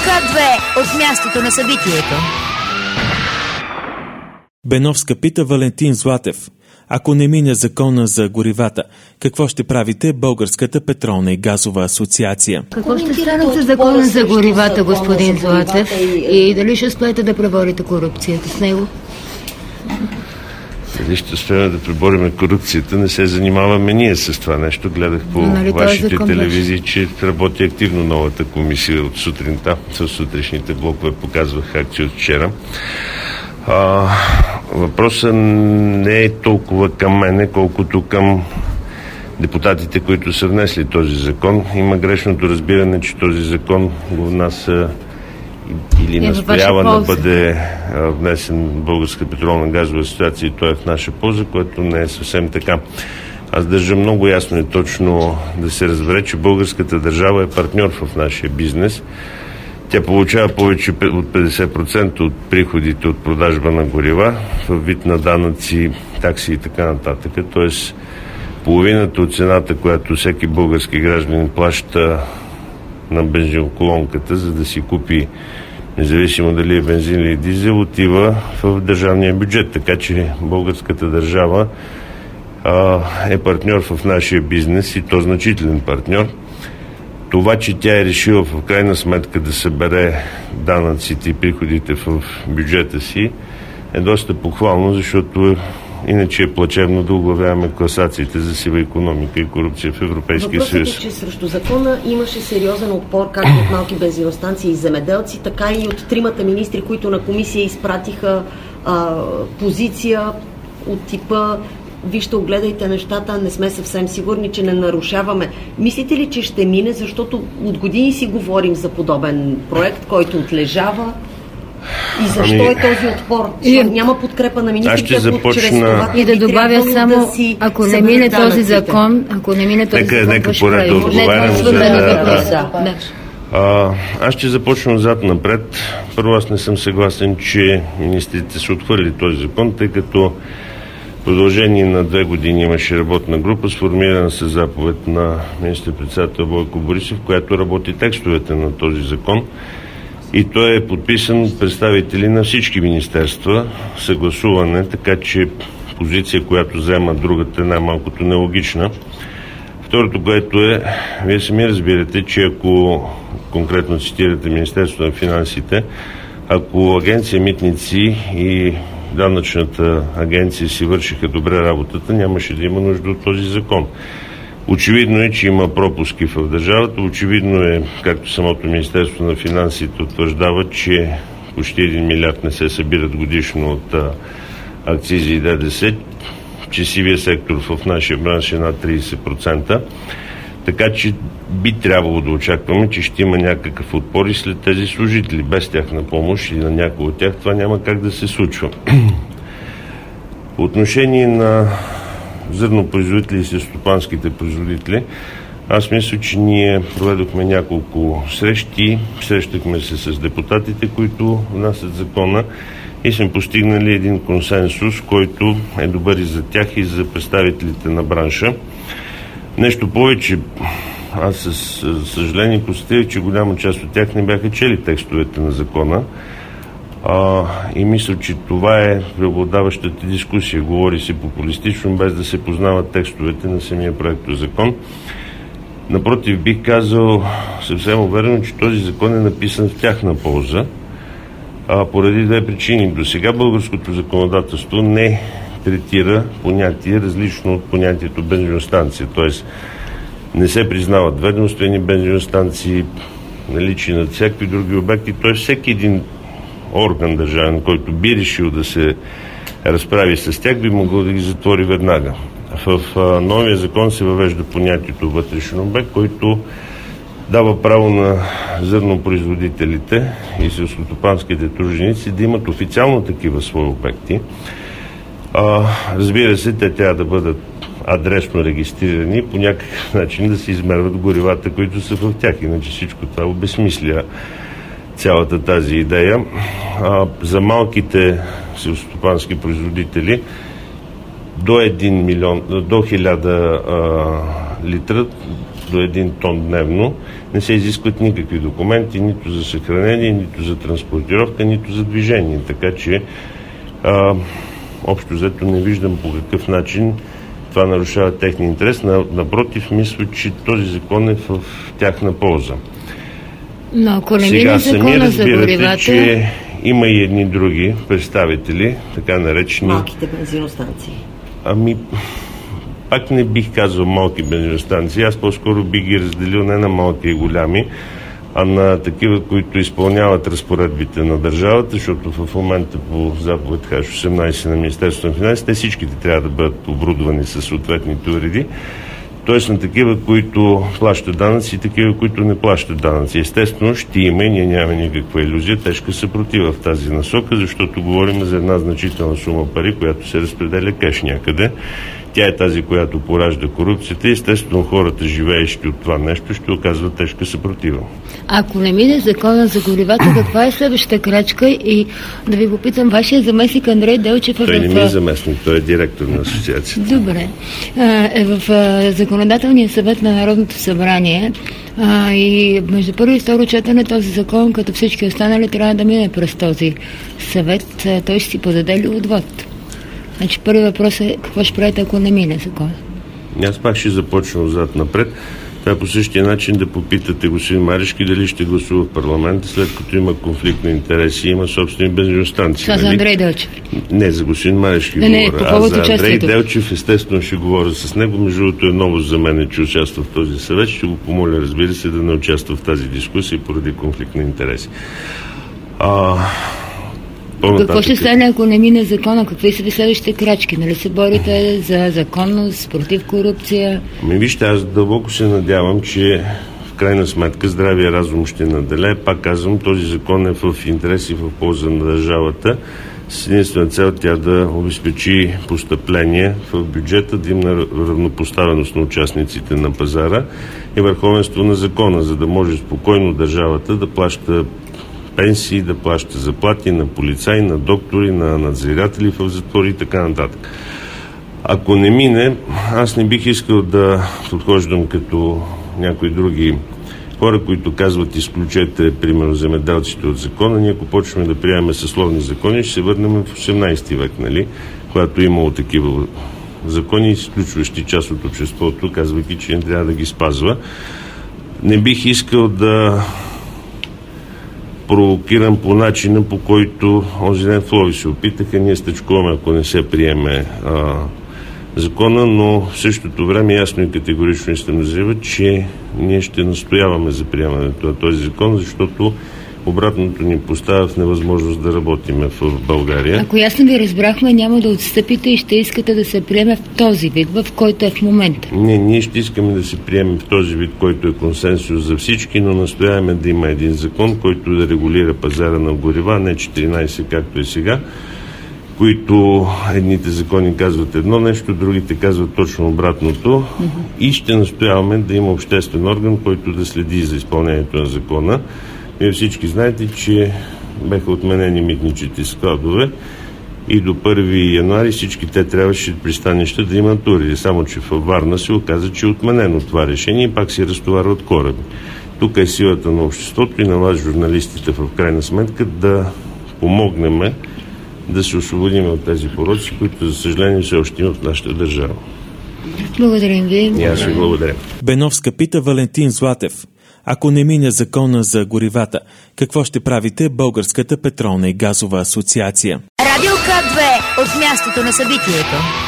Тока 2 от мястото на събитието. Беновска пита Валентин Златев: ако не мине закона за горивата, какво ще правите Българската петролна и газова асоциация? Какво ще стане с закона за горивата, господин Златев? И дали ще успеете да преборите корупцията с него? Дали ще успеем да преборим корупцията, не се занимаваме ние с това нещо. Гледах по вашите телевизии, че работи активно новата комисия от сутринта. С сутрешните блокове показвах акции от вчера. Въпросът не е толкова към мене, колкото към депутатите, които са внесли този закон. Има грешното разбиране, че този закон го внася или настоява да бъде внесен Българска петролна газова асоциация и той е в наша полза, което не е съвсем така. Аз държа много ясно и точно да се разбере, че българската държава е партньор в нашия бизнес. Тя получава повече от 50% от приходите от продажба на горива в вид на данъци, такси и така нататък. Тоест половината от цената, която всеки български гражданин плаща на бензиноколонката, за да си купи, независимо дали е бензин или дизел, отива в държавния бюджет. Така че българската държава е партньор в нашия бизнес и то значителен партньор. Това, че тя е решила в крайна сметка да събере данъците и приходите в бюджета си, е доста похвално, защото иначе е плачевно да оглавяваме класациите за сива икономика и корупция в Европейския съюз. Въпросът е, че срещу закона имаше сериозен отпор както от малки бензиностанции и земеделци, така и от тримата министри, които на комисия изпратиха позиция от типа: вижте, огледайте нещата, не сме съвсем сигурни, че не нарушаваме. Мислите ли, че ще мине, защото от години си говорим за подобен проект, който отлежава? И защо е този отпор? Няма подкрепа на министрите, чрез това и да добавя само, ако не мине този закон, нека поред да отговарям аз ще започна отзад напред. Първо, аз не съм съгласен, че министрите са отхвърли този закон, тъй като в продължение на 2 години имаше работна група, сформирана със заповед на министър-председател Бойко Борисов, която работи текстовете на този закон. И той е подписан представители на всички министерства, съгласуване, така че позиция, която взема другата, е най-малкото нелогична. Второто, което е, вие сами разбирате, че ако конкретно цитирате Министерството на финансите, ако агенция Митници и данъчната агенция си вършиха добре работата, нямаше да има нужда от този закон. Очевидно е, че има пропуски в държавата. Очевидно е, както самото Министерство на финансите утвърждава, че почти 1 милиард не се събират годишно от акцизи и ДДС, че сивия сектор в нашия бранш е над 30%. Така че би трябвало да очакваме, че ще има някакъв отпор и след тези служители. Без тяхна помощ и на някои от тях това няма как да се случва. По отношение на зърнопроизводители и селскостопанските производители, аз мисля, че ние проведохме няколко срещи, срещахме се с депутатите, които внасят закона и сме постигнали един консенсус, който е добър и за тях, и за представителите на бранша. Нещо повече, аз със съжаление констатирах, че голяма част от тях не бяха чели текстовете на закона. И мисля, че това е преобладаващата дискусия. Говори се популистично, без да се познават текстовете на самия проектозакон. Напротив, бих казал съвсем уверено, че този закон е написан в тяхна полза, поради 2 причини. До сега българското законодателство не третира понятие различно от понятието бензиностанция. Т.е. не се признават ведомствени бензиностанции, наличие на всякакви други обекти. Т.е. всеки един орган държавен, който би решил да се разправи с тях, би могъл да ги затвори веднага. В новия закон се въвежда понятието вътрешен обект, който дава право на зърнопроизводителите и селскостопанските труженици да имат официално такива свои обекти. Разбира се, те трябва да бъдат адресно регистрирани и по някакъв начин да се измерват горивата, които са в тях. Иначе всичко това обезмисля цялата тази идея. За малките селскостопански производители до 1 милион, до 1000 литра до 1 тон дневно, не се изискват никакви документи, нито за съхранение, нито за транспортировка, нито за движение. Така че общо взето не виждам по какъв начин това нарушава техния интерес. Напротив, мисля, че този закон е в тяхна полза. Но ако не сега сами разбирате, че има и едни други представители, така наречени... Малките бензиностанции. Пак не бих казал малки бензиностанции. Аз по-скоро бих ги разделил не на малки и голями, а на такива, които изпълняват разпоредбите на държавата, защото в момента по заповед Х-18 на Министерството на финансите, те всичките трябва да бъдат оборудвани със съответните уреди. Т.е. на такива, които плащат данъци и такива, които не плащат данъци. Естествено, ще има и ние нямаме никаква илюзия, тежка съпротива в тази насока, защото говорим за една значителна сума пари, която се разпределя кеш някъде. Тя е тази, която поражда корупцията и естествено хората, живеещи от това нещо, ще оказват тежка съпротива. Ако не мине закона за горивата, каква е следващата крачка? И да ви попитам, вашия заместник Андрей Делчев... Той не ми е заместник, той е директор на асоциацията. Добре. Е в Законодателния съвет на Народното събрание и между първо и второ четене този закон, като всички останали, трябва да мине през този съвет. Той ще си подаде ли отвод? Значи първи въпрос е какво ще правите, ако не мине закон? Аз пак ще започна отзад напред. Това по същия начин да попитате господин Марешки дали ще гласува в парламента, след като има конфликт на интереси и има собствени бензиностанции. Това за Андрей Делчев? Не, за господин Марешки говоря. А за Андрей Делчев естествено ще говоря с него. Между другото е новост за мен, че участва в този съвет. Ще го помоля, разбира се, да не участва в тази дискусия поради конфликт на интереси. Какво ще стане, ако не мине закона? Какви са ви следващите крачки? Нали се борите за законност, против корупция? Вижте, аз дълбоко се надявам, че в крайна сметка здравия разум ще наделее. Пак казвам, този закон е в интерес и в полза на държавата. С единствена цел тя да обезпечи постъпление в бюджета, да има равнопоставеност на участниците на пазара и върховенство на закона, за да може спокойно държавата да плаща пенсии, да плаща заплати на полицаи, на доктори, на надзиратели в затвори и така нататък. Ако не мине, аз не бих искал да подхождам като някои други хора, които казват изключете, примерно, земеделците от закона. Ние ако почваме да приемаме съсловни закони, ще се върнем в 18 век, нали? Когато имало такива закони, изключващи част от обществото, казвайки, че не трябва да ги спазва. Не бих искал да провокиран по начина, по който онзи ден в Лови се опитаха. Ние стъчкуваме, ако не се приеме закона, но в същото време ясно и категорично искам да заявя, че ние ще настояваме за приемането на този закон, защото обратното ни поставя в невъзможност да работим в България. Ако ясно ви разбрахме, няма да отстъпите и ще искате да се приеме в този вид, в който е в момента. Не, ние ще искаме да се приеме в този вид, който е консенсус за всички, но настояваме да има един закон, който да регулира пазара на горива, не 14, както е сега, които едните закони казват едно нещо, другите казват точно обратното. И ще настояваме да има обществен орган, който да следи за изпълнението на закона. Вие всички знаете, че беха отменени митническите складове и до 1 януари всички те трябваше пристанища да имат уреди. Само че във Варна се оказа, че е отменено това решение и пак се разтоварват кораби. Тук е силата на обществото и на вас, журналистите, в крайна сметка да помогнем да се освободим от тези пороци, които, за съжаление, все още има в нашата държава. Благодарим ви. И аз ви благодаря. Беновска пита Валентин Златев. Ако не мине закона за горивата, какво ще правите Българската петролна и газова асоциация? Радио К2 от мястото на събитието.